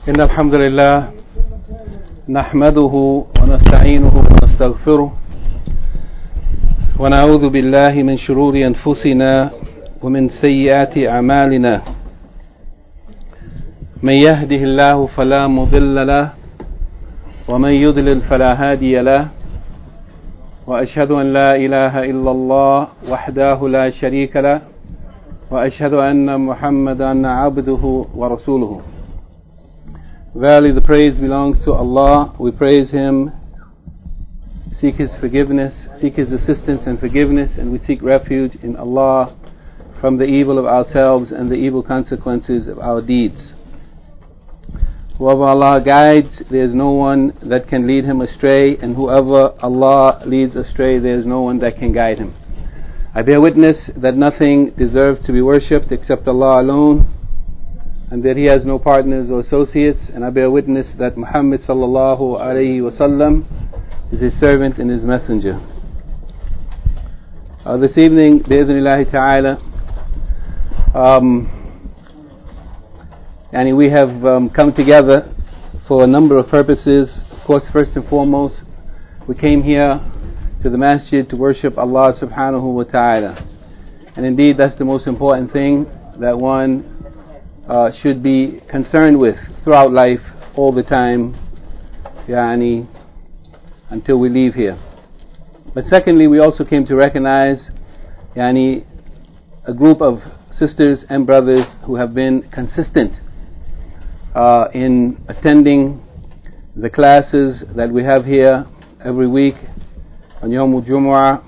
إن الحمد لله نحمده ونستعينه ونستغفره ونعوذ بالله من شرور أنفسنا ومن سيئات أعمالنا من يهده الله فلا مضل له ومن يضلل فلا هادي له وأشهد أن لا إله إلا الله وحده لا شريك له وأشهد أن محمدا عبده ورسوله. Verily the praise belongs to Allah. We praise Him, seek His forgiveness, seek His assistance and forgiveness, and we seek refuge in Allah from the evil of ourselves and the evil consequences of our deeds. Whoever Allah guides, there is no one that can lead him astray, and whoever Allah leads astray, there is no one that can guide him. I bear witness that nothing deserves to be worshipped except Allah alone, and that He has no partners or associates, and I bear witness that Muhammad sallallahu alayhi wasallam is His servant and His messenger. This evening, bi'idhnillahi ta'ala, and we have come together for a number of purposes. Of course, first and foremost, we came here to the masjid to worship Allah subhanahu wa ta'ala. And indeed, that's the most important thing that one should be concerned with throughout life, all the time, until we leave here. But secondly, we also came to recognize a group of sisters and brothers who have been consistent in attending the classes that we have here every week on Yawm al-Jumu'ah,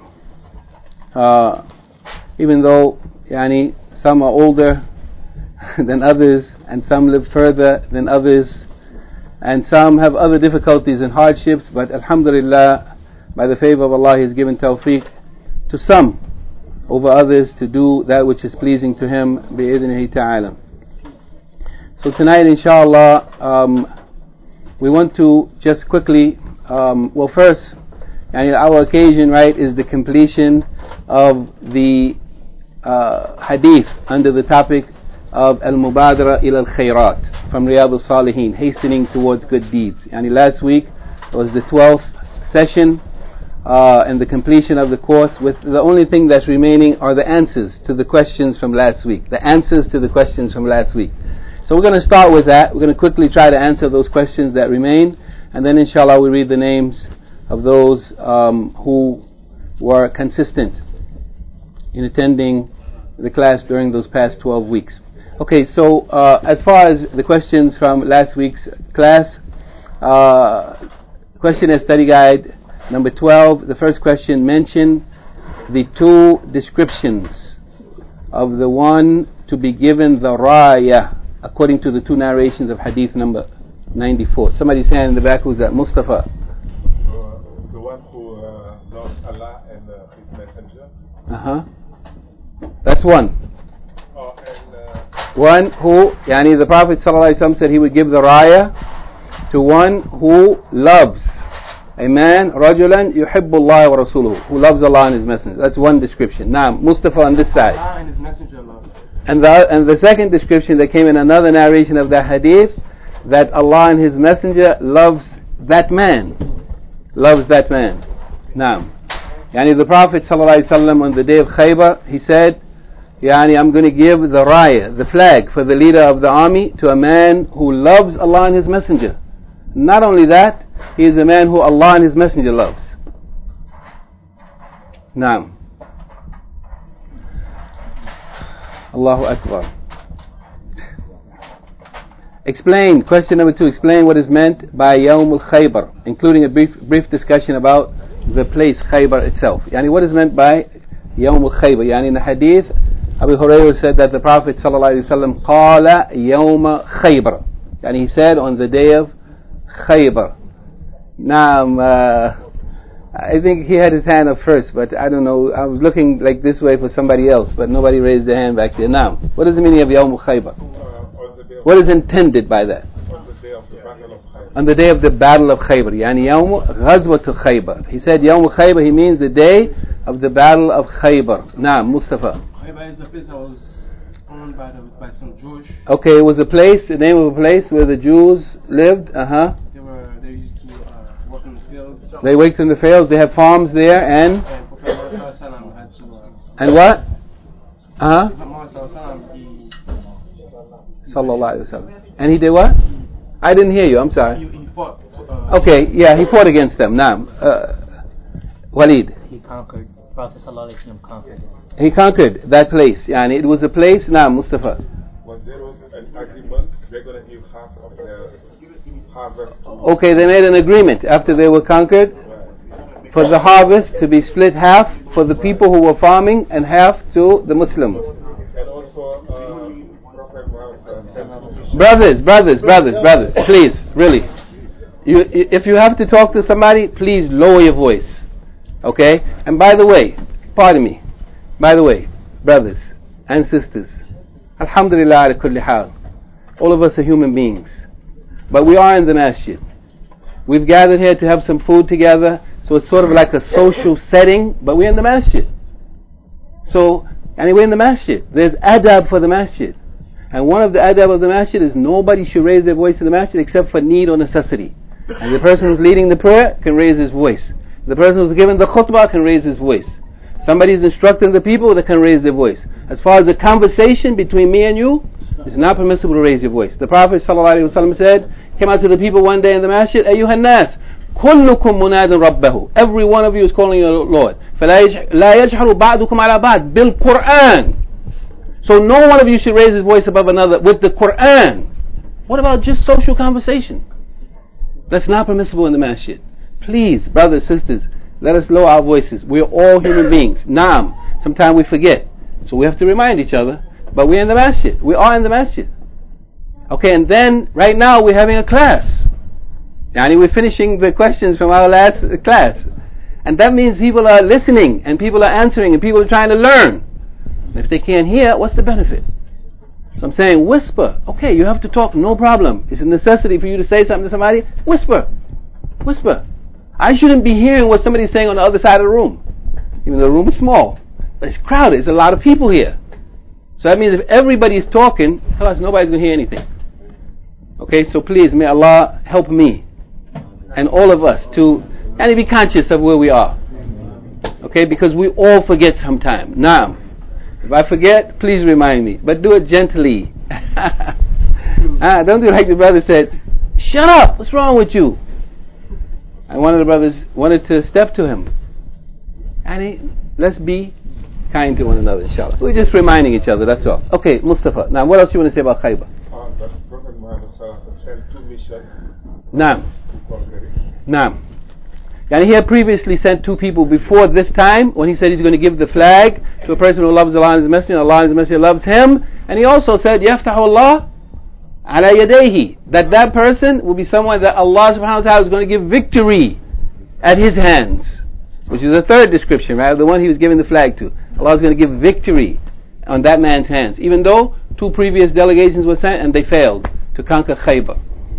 even though some are older than others, and some live further than others, and some have other difficulties and hardships, but alhamdulillah, by the favor of Allah, He has given tawfiq to some over others to do that which is pleasing to Him bi'idhnihi ta'ala. So tonight, inshallah, we want to just quickly, first, our occasion, right, is the completion of the hadith under the topic of Al-Mubadara ila al-Khayrat from Riyadh al-Salihin, hastening towards good deeds. Last week was the 12th session and the completion of the course, with the only thing that's remaining are the answers to the questions from last week. The answers to the questions from last week. So we're going to start with that. We're going to quickly try to answer those questions that remain, and then inshallah we read the names of those who were consistent in attending the class during those past 12 weeks. Okay, so as far as the questions from last week's class, question and study guide number 12, the first question mentioned the two descriptions of the one to be given the raya according to the two narrations of hadith number 94. Somebody's hand in the back, who's that? Mustafa. The one who loves Allah and His messenger. That's one. One who, the Prophet ﷺ said he would give the raya to one who loves a man, rajulan yuhibbu Allah wa rasuluhu, who loves Allah and His messenger. That's one description. Now, Mustafa on this side. Allah and His messenger love. And the second description that came in another narration of the hadith, that Allah and His messenger loves that man. Loves that man. Now, the Prophet ﷺ on the day of Khaybar, he said, I'm going to give the raya, the flag for the leader of the army, to a man who loves Allah and His messenger. Not only that, he is a man who Allah and His messenger loves. Now, Allahu Akbar. Explain, question number 2, explain what is meant by Yawm al-Khaybar, including a brief discussion about the place Khaybar itself. What is meant by Yawm al-Khaybar? In the hadith, Abu Hurairah said that the Prophet ﷺ qala Yawm Khaybar. He said on the day of Khaybar. Now, I think he had his hand up first, but I don't know. I was looking like this way for somebody else, but nobody raised their hand back there. Now, what is the meaning of Yawm Khaybar? What is intended by that? On the day of the Battle of Khaybar. Yawm Ghazwat Khaybar. He said Yawm Khaybar, he means the day of the Battle of Khaybar. Now, Mustafa. Khaybar is a place that was owned by some Jewish. Okay, it was a place, the name of a place where the Jews lived. They used to work in the fields. They worked in the fields. They have farms there, and Prophet Muhammad had to. And what? Prophet Muhammad Sallallahu Alaihi Wasallam. And he did what? I didn't hear you. I'm sorry. He fought. Okay, yeah, he fought against them. Naam. Walid. He conquered. Prophet Sallallahu Alaihi Wasallam conquered. He conquered that place. Yani it was a place. Naam, Mustafa. When there was an agreement, they're going to give half of their harvest. Okay, they made an agreement after they were conquered for the harvest to be split half for the people who were farming and half to the Muslims. And also, Prophet Muhammad Brothers, please, really. If you have to talk to somebody, please lower your voice. Okay? And by the way, brothers and sisters, Alhamdulillah ala kulli hal. All of us are human beings. But we are in the masjid. We've gathered here to have some food together, so it's sort of like a social setting, but we're in the masjid. So, we're in the masjid. There's adab for the masjid. And one of the adab of the masjid is nobody should raise their voice in the masjid except for need or necessity. And the person who's leading the prayer can raise his voice. The person who's giving the khutbah can raise his voice. Somebody is instructing the people that can raise their voice. As far as the conversation between me and you, it's not permissible to raise your voice. The Prophet ﷺ said, came out to the people one day in the masjid, أيها الناس كلكم مناد ربه. Every one of you is calling your Lord. فلا يجهر بعضكم على بعض بالقرآن. So no one of you should raise his voice above another with the Quran. What about just social conversation? That's not permissible in the masjid. Please, brothers, sisters, let us lower our voices. We're all human beings. Naam. Sometimes we forget. So we have to remind each other. But we're in the masjid. We are in the masjid. Okay, and then right now we're having a class. We're finishing the questions from our last class. And that means people are listening and people are answering and people are trying to learn. If they can't hear, what's the benefit? So I'm saying whisper. Okay, you have to talk, no problem. It's a necessity for you to say something to somebody. Whisper. I shouldn't be hearing what somebody's saying on the other side of the room. Even though the room is small. But it's crowded. There's a lot of people here. So that means if everybody's talking, nobody's going to hear anything. Okay, so please, may Allah help me and all of us to be conscious of where we are. Okay, because we all forget sometime. Now, if I forget, please remind me. But do it gently. Don't do like the brother said, shut up, what's wrong with you? And one of the brothers wanted to step to him. Let's be kind to one another, inshallah. We're just reminding each other, that's all. Okay, Mustafa. Now, what else you want to say about Khaybar? The Prophet Muhammad sent 2 missions. Naam. He had previously sent 2 people before this time when he said he's going to give the flag to a person who loves Allah and His Messenger, and Allah and His Messenger loves him. And he also said, يَفْتَحُ اللَّهُ عَلَى يَدَيْهِ, that person will be someone that Allah subhanahu wa ta'ala is going to give victory at his hands. Which is the third description, right? The one he was giving the flag to. Allah is going to give victory on that man's hands. Even though 2 previous delegations were sent and they failed to conquer Khaybar.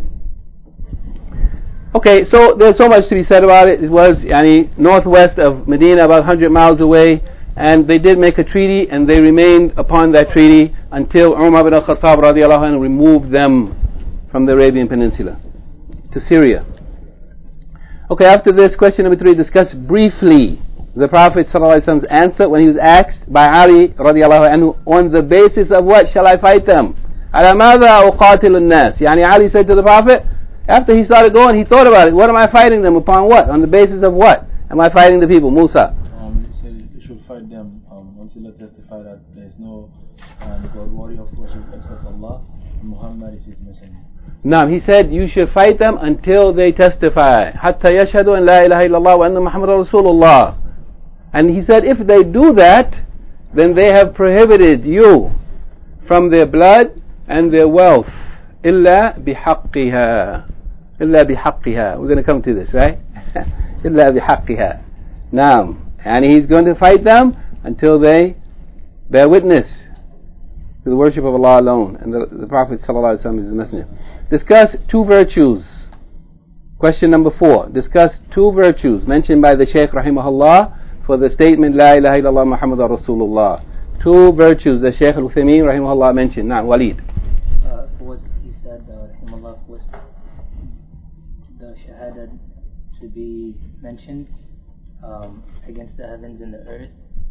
Okay, so there's so much to be said about it. It was northwest of Medina, about 100 miles away, and they did make a treaty, and they remained upon that treaty until Umar ibn al-Khattab radiallahu anhu removed them from the Arabian Peninsula to Syria. Okay, after this, question number 3, discuss briefly the Prophet ﷺ's answer when he was asked by Ali radiallahu anhu, on the basis of what shall I fight them? على ماذا أقاتل الناس? Ali said to the Prophet, after he started going, he thought about it. What am I fighting them upon? What? On the basis of what am I fighting the people? Musa. He said you should fight them until they testify that there is no God worthy of worship except Allah, and Muhammad is His messenger. No, he said you should fight them until they testify. حتى يشهدوا أن لا إله إلا الله وأن محمد رسول الله. And he said if they do that, then they have prohibited you from their blood and their wealth. إلا بحقها. إلا بحقها. We're going to come to this, right? إلا بحقها. Now, and he's going to fight them until they bear witness to the worship of Allah alone, and the Prophet ﷺ is the messenger. Discuss 2 virtues. Question number 4. Discuss 2 virtues mentioned by the Shaykh rahimahullah for the statement La ilaha illallah Muhammadur Rasulullah. two virtues that Shaykh Al-Uthaymeen rahimahullah mentioned. Now, Walid. He said, rahimahullah, was the shahada to be mentioned against the heavens and the earth,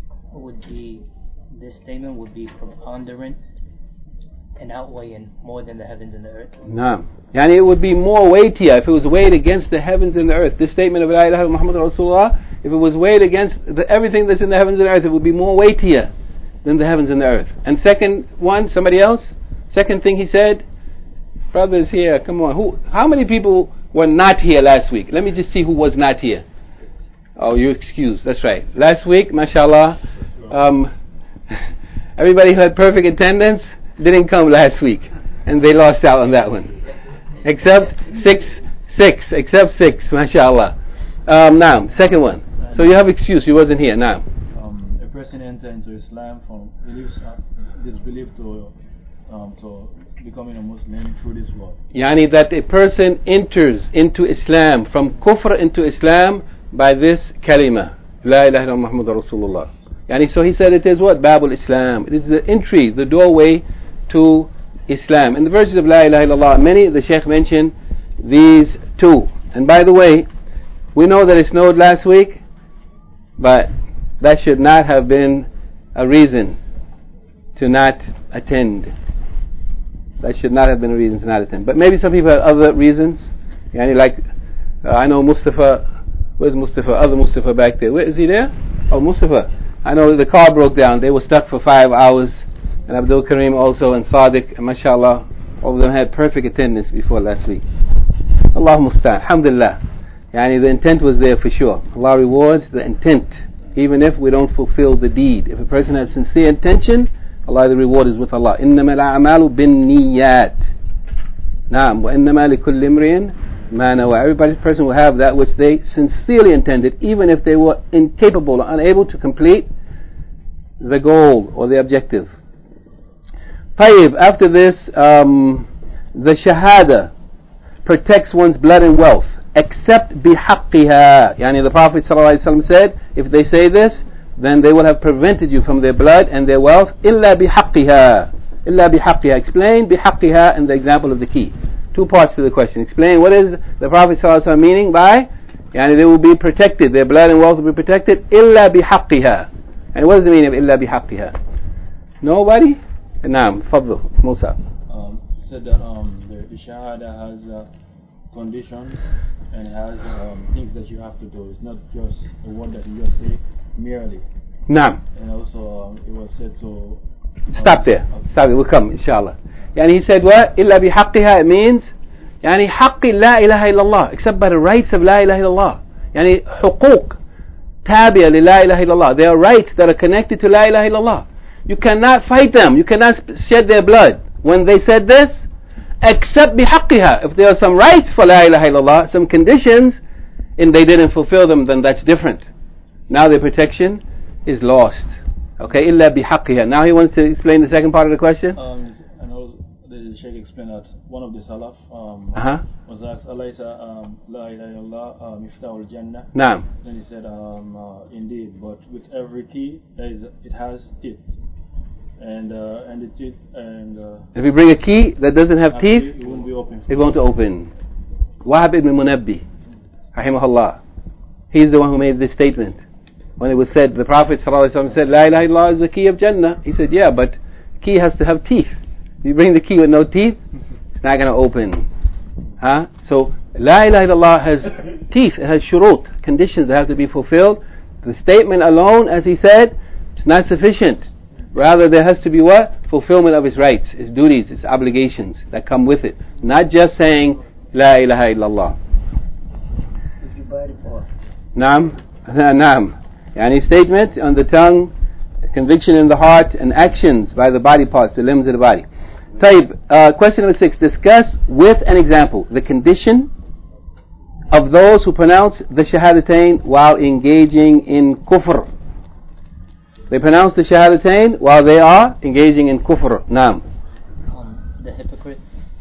this statement would be preponderant and outweighing more than the heavens and the earth. Naam. Yani it would be more weightier if it was weighed against the heavens and the earth. This statement of La ilaha illallah Muhammad Rasulullah, if it was weighed against everything that's in the heavens and the earth, it would be more weightier than the heavens and the earth. And second one, somebody else? Second thing he said, brothers here, come on. How many people were not here last week? Let me just see who was not here. Oh, you're excused. That's right. Last week, mashallah, everybody who had perfect attendance didn't come last week, and they lost out on that one. Except six, mashallah. Now, second one. So you have excuse, you wasn't here. Now, a person enters into Islam from disbelief to becoming a Muslim through this word. Yani that a person enters into Islam, from kufr into Islam, by this kalima, La ilaha illallah Muhammadur Rasulullah. Yani, so he said it is what? Babul Islam. It is the entry, the doorway to Islam. In the verses of La ilaha illallah, many the Shaykh mentioned these two. And by the way, we know that it snowed last week, but that should not have been a reason to not attend. That should not have been a reason to not attend. But maybe some people had other reasons. Yani like, I know Mustafa. Where's Mustafa? Other Mustafa back there. Where is he there? Oh, Mustafa. I know the car broke down. They were stuck for 5 hours. And Abdul Karim also, and Sadiq, and mashallah, all of them had perfect attendance before last week. Allahumma musta'an. Alhamdulillah. Yani the intent was there for sure. Allah rewards the intent, even if we don't fulfill the deed. If a person has sincere intention, Allah, the reward is with Allah. إِنَّمَا الْأَعْمَالُ بِالنِّيَّاتِ Naam. وَإِنَّمَا لِكُلِّ امْرِئٍ مَا نَوَى. Every person will have that which they sincerely intended, even if they were incapable or unable to complete the goal or the objective. Tayyib, after this, the shahada protects one's blood and wealth, except bihaqqiha. Yani the Prophet ﷺ said, if they say this, then they will have prevented you from their blood and their wealth, illa bihaqqiha. Illa bihaqqiha. Explain bihaqqiha and the example of the key. Two parts to the question. Explain what is the Prophet ﷺ meaning by, yani they will be protected, their blood and wealth will be protected, illa bihaqqiha. And what is the meaning of illa bihaqqiha? Nobody? Naam, Fadl, Musa. Said that the shahada has conditions and has things that you have to do. It's not just a word that you just say merely. Naam. And also it was said to... Stop there. Stop it. We'll come, inshallah. Yani he said what? Illa bihaqqiha. It means yani haqqi la ilaha illallah. Except by the rights of la ilaha illallah. Yani huquq tabi'a li la ilaha illallah. There are rights that are connected to la ilaha illallah. You cannot fight them. You cannot shed their blood when they said this, except bihaqqiha. If there are some rights for la ilaha illallah, some conditions, and they didn't fulfill them, then that's different. Now their protection is lost. Okay, illa bihaqqiha. Now he wants to explain the second part of the question. And also, the Shaykh explained that one of the Salaf was asked, Alaysa la ilaha illallah miftahul jannah. Naam. Then he said, indeed, but with every key, it has teeth. And the teeth if you bring a key that doesn't have teeth, it won't be open. It won't open. Wahab ibn Munabbi, rahimahullah, he's the one who made this statement. When it was said, the Prophet ﷺ said, La ilaha illallah is the key of Jannah. He said, yeah, but key has to have teeth. If you bring the key with no teeth, it's not going to open. So, La ilaha illallah has teeth. It has shurut, conditions that have to be fulfilled. The statement alone, as he said, it's not sufficient. Rather, there has to be what? Fulfillment of its rights, its duties, its obligations that come with it. Not just saying, La ilaha illallah. Did you buy it for? Naam. Naam. Yani statement on the tongue, conviction in the heart, and actions by the body parts, the limbs of the body. Tayyib, question number 6. Discuss with an example the condition of those who pronounce the shahadatain while engaging in kufr. They pronounce the shahadatain while they are engaging in kufr. Naam. The hypocrites,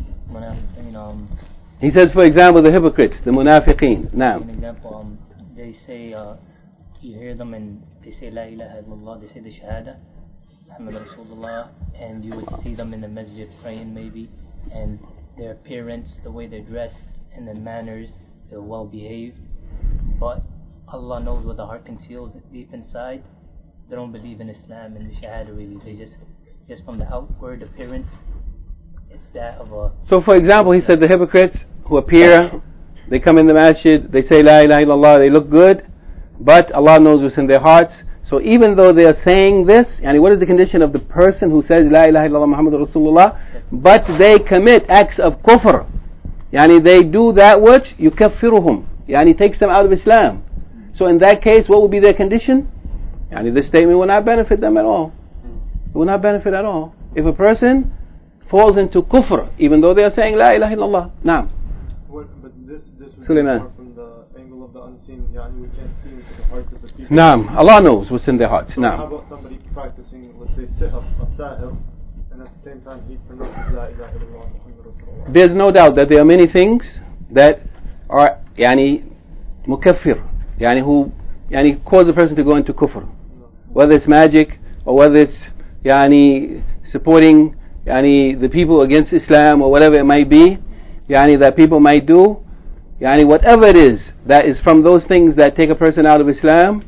he says, for example, the hypocrites, the munafiqeen. Naam. an example, they say, you hear them and they say La ilaha illallah, they say the shahada, Muhammad Rasulullah, and you would see them in the masjid praying maybe, and their appearance, the way they're dressed, and their manners, they're well behaved, but Allah knows what the heart conceals deep inside. They don't believe in Islam and the Shahada really. They just from the outward appearance, it's that of a... So for example, he said the hypocrites who appear, they come in the masjid, they say La ilaha illallah, they look good, but Allah knows what's in their hearts. So even though they are saying this, and what is the condition of the person who says La ilaha illallah Muhammadur Rasulullah, but they commit acts of kufr, yani they do that which yukaffiruhum, yani takes them out of Islam. So in that case, what will be their condition? Yani this statement will not benefit them at all. It will not benefit at all. If a person falls into kufr, even though they are saying La ilaha illallah. Naam. But this would Sulaiman. be more from the angle of the unseen. Yani we can't see into the hearts of the people. Naam. Allah knows what's in their hearts. So Naam. how about somebody practicing, let's say, sihr, a sahir, and at the same time he pronounces La ilaha illallah Muhammadur Rasulullah? There's no doubt that there are many things that are yani mukaffir, yani who yani cause a person to go into kufr. Whether it's magic or whether it's yani supporting yani the people against Islam or whatever it might be, yani that people might do, yani whatever it is that is from those things that take a person out of Islam,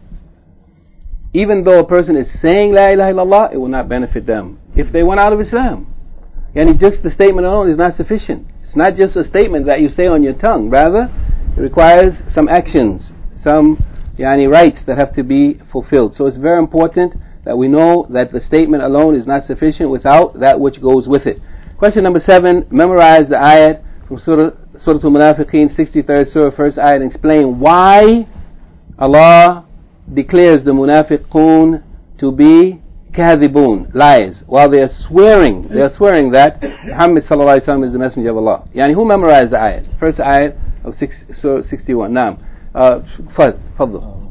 even though a person is saying La ilaha illallah, it will not benefit them if they went out of Islam. Yani just the statement alone is not sufficient. It's not just a statement that you say on your tongue. Rather, it requires some actions, some yani rights that have to be fulfilled. So it's very important that we know that the statement alone is not sufficient without that which goes with it. Question number 7, memorize the ayat from Surah Al-Munafiqeen, 63rd Surah, first ayat, and explain why Allah declares the munafiqun to be kadhibun, lies, while they are swearing that Muhammad sallallahu alaihi wasallam is the messenger of Allah. Yani who memorized the ayat? First ayat of Surah 61. Naam. فضل.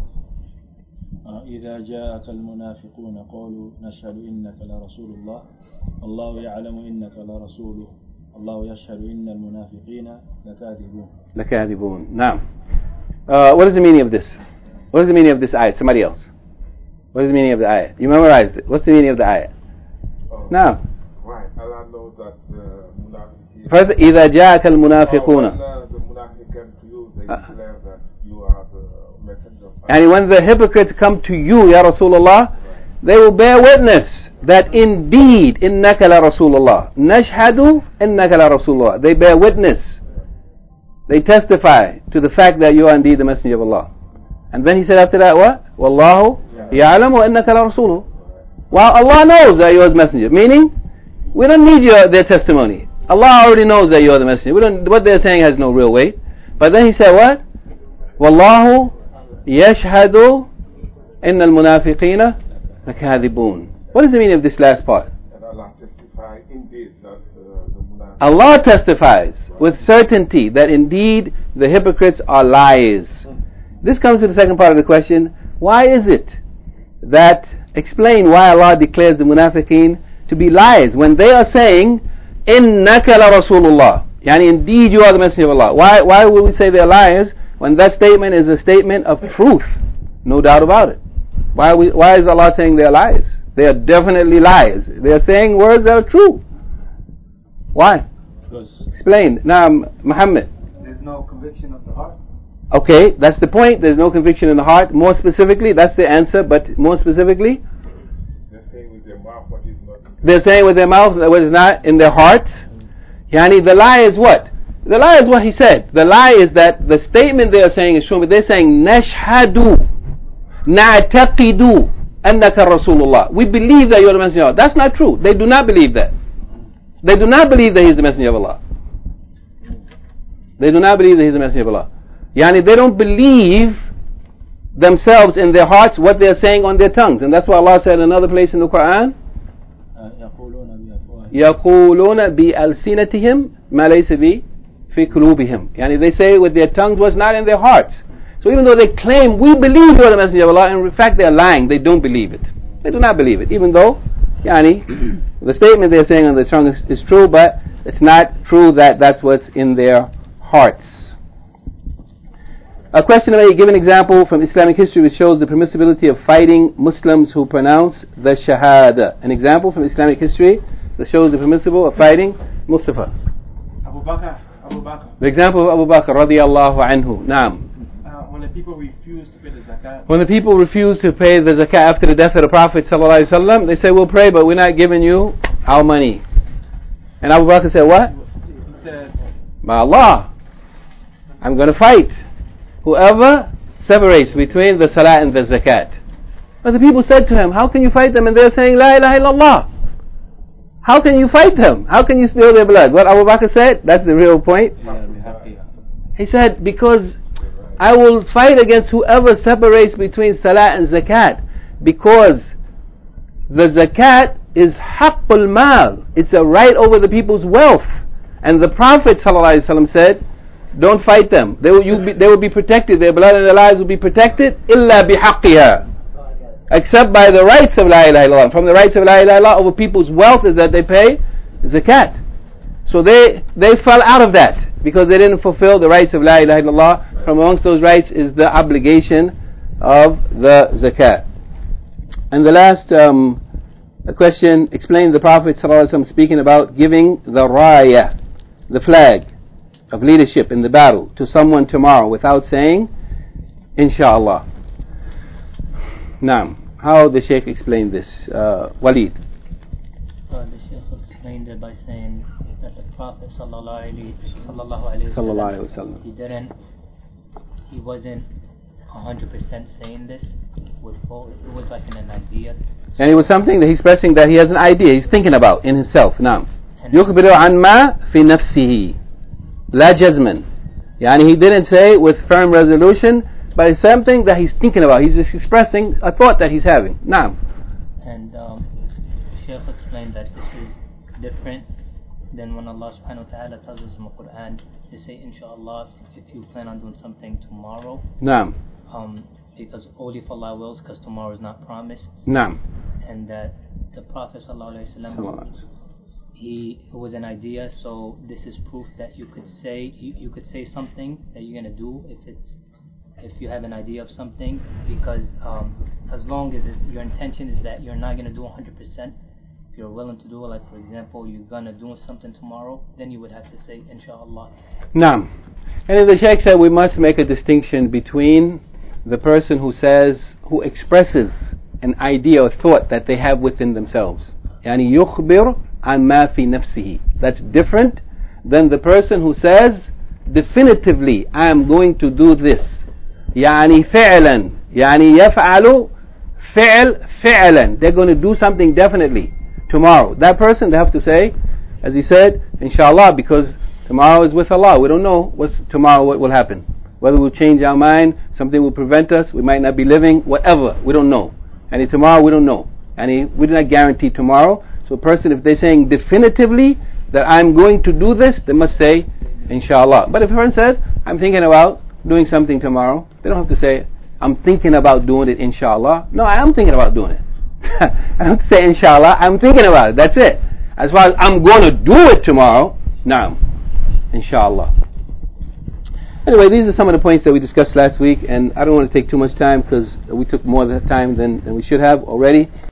إذا جاءك المنافقون قالوا نشهد إنك لرسول الله الله يعلم إنك لرسوله الله يشهد إن المنافقين لكاذبون. نعم. What is the meaning of this? What is the meaning of this ayat? Somebody else. What is the meaning of the ayat? You memorized it. What's the meaning of the ayat? Now. Right. Allah knows that the munafiqeen. First, إذا جاءك المنافقون. The munafiq came to you, they declare that you are the messenger of Allah. And when the hypocrites come to you, Ya Rasulullah, they will bear witness that indeed إنك لرسول الله. نشهد إنك لرسول الله. They bear witness. They testify to the fact that you are indeed the messenger of Allah. And then he said after that what? Wallahu ya'lamu innaka la rasuluh. Well, Allah knows that you are His messenger. Meaning, we don't need their testimony. Allah already knows that you are the messenger. What they're saying has no real weight. But then he said what? Wallahu yashhadu innal munafiqina lakadhibun. What is the meaning of this last part? And Allah testifies indeed that the munafiq. Allah testifies with certainty that indeed the hypocrites are liars. This comes to the second part of the question. Why is it that, explain why Allah declares the munafiqeen to be liars when they are saying innaka la rasulullah, yani indeed you are the messenger of Allah. Why would we say they're liars when that statement is a statement of truth? No doubt about it. Why is Allah saying they're liars? They are definitely liars. They are saying words that are true. Why? Explain. Now, Muhammad. There's no conviction of the heart. Okay, that's the point. There's no conviction in the heart. More specifically, that's the answer, but more specifically? They're saying with their mouth what is not. They're saying with their mouth what is not in their hearts. Yani, the lie is what? The lie is what he said. The lie is that the statement they are saying is true, but they're saying, Nashhadu, Na'taqidu, Annaka Rasulullah. We believe that you are the messenger of Allah. That's not true. They do not believe that. They do not believe that he is the messenger of Allah. They do not believe that he is the messenger of Allah. Yani, they don't believe themselves in their hearts what they are saying on their tongues. And that's why Allah said in another place in the Quran, يَقُولُونَ بِأَلْسِنَتِهِمْ مَا لَيْسَ فِي قُلُوبِهِمْ. Yani, they say with their tongues what's not in their hearts. So even though they claim, we believe you are the messenger of Allah, in fact they are lying. They don't believe it. They do not believe it. Even though, yani, the statement they are saying on their tongue is true, but it's not true that that's what's in their hearts. Question number 8. Give an example from Islamic history which shows the permissibility of fighting Muslims who pronounce the Shahada. An example from Islamic history that shows the permissible of fighting Mustafa. Abu Bakr. The example of Abu Bakr radiyallahu anhu. Naam. When the people refuse to pay the zakat. When the people refuse to pay the zakat after the death of the Prophet sallallahu alaihi wasallam, they say, we'll pray, but we're not giving you our money. And Abu Bakr said, what? He said, by Allah, I'm going to fight whoever separates between the salah and the zakat. But the people said to him, how can you fight them? And they're saying, La ilaha illallah. How can you fight them? How can you spill their blood? What Abu Bakr said, that's the real point. He said, because I will fight against whoever separates between salah and zakat, because the zakat is haqqul mal. It's a right over the people's wealth. And the Prophet ﷺ said, don't fight them. They will be protected. Their blood and their lives will be protected. Illa bihaqqiha. Except by the rights of La ilaha illallah. From the rights of La ilaha illallah over people's wealth is that they pay zakat. So they fell out of that because they didn't fulfill the rights of La ilaha illallah. From amongst those rights is the obligation of the zakat. And the last question, explain the Prophet ﷺ speaking about giving the raya, the flag of leadership in the battle, to someone tomorrow without saying inshallah. Naam. How the Shaykh explained this? Walid. The Shaykh explained it by saying that the Prophet sallallahu alaihi wasallam, he wasn't 100% saying this with full. It was like an idea. And it was something that he's expressing that he has an idea, he's thinking about in himself. Naam. يخبر عن ما في نفسه لا جزما. Yani he didn't say with firm resolution, but it's something that he's thinking about. He's just expressing a thought that he's having. Naam. And Shaykh explained that this is different than when Allah subhanahu wa ta'ala tells us in the Quran to say inshallah if you plan on doing something tomorrow. Naam. Because only if Allah wills, because tomorrow is not promised. Naam. And that the Prophet sallallahu alaihi wasallam, it was an idea, so this is proof that you could say something that you're going to do if you have an idea of something, because as long as your intention is that you're not going to do 100%, if you're willing to do it, like for example you're going to do something tomorrow, then you would have to say inshallah. Naam. And then the Shaykh said we must make a distinction between the person who expresses an idea or thought that they have within themselves. Yani yukhbir an ma fi nafsihi. That's different than the person who says definitively I am going to do this. يعني فعلا يعني يفعل فعلا. They're going to do something definitely tomorrow. That person, they have to say, as he said, inshallah, because tomorrow is with Allah. We don't know what will happen. Whether we'll change our mind, something will prevent us, we might not be living, whatever, we don't know. And tomorrow we don't know. And we do not guarantee tomorrow. So a person, if they're saying definitively that I'm going to do this, they must say inshallah. But if a person says, I'm thinking about doing something tomorrow, they don't have to say, I'm thinking about doing it inshallah. No, I am thinking about doing it. I don't have to say inshallah, I'm thinking about it. That's it. As far as I'm going to do it tomorrow, naam, inshallah. Anyway, these are some of the points that we discussed last week, and I don't want to take too much time because we took more time than we should have already.